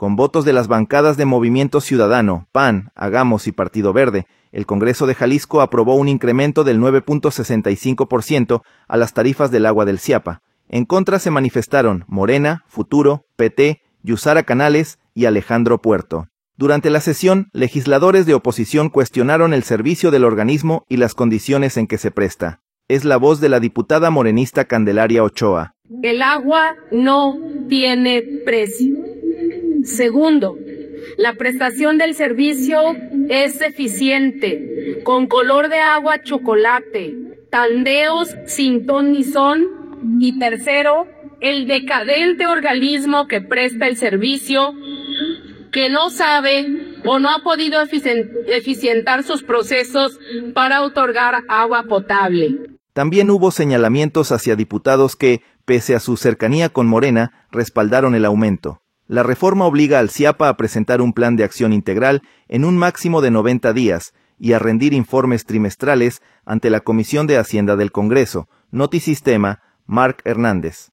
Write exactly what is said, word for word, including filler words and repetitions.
Con votos de las bancadas de Movimiento Ciudadano, P A N, Hagamos y Partido Verde, el Congreso de Jalisco aprobó un incremento del nueve punto sesenta y cinco por ciento a las tarifas del agua del Ciapa. En contra se manifestaron Morena, Futuro, P T, Yusara Canales y Alejandro Puerto. Durante la sesión, legisladores de oposición cuestionaron el servicio del organismo y las condiciones en que se presta. Es la voz de la diputada morenista Candelaria Ochoa. El agua no tiene precio. Segundo, la prestación del servicio es eficiente, con color de agua chocolate, tandeos sin ton ni son. Y tercero, el decadente organismo que presta el servicio, que no sabe o no ha podido eficientar sus procesos para otorgar agua potable. También hubo señalamientos hacia diputados que, pese a su cercanía con Morena, respaldaron el aumento. La reforma obliga al Ciapa a presentar un plan de acción integral en un máximo de noventa días y a rendir informes trimestrales ante la Comisión de Hacienda del Congreso. Notisistema, Marc Hernández.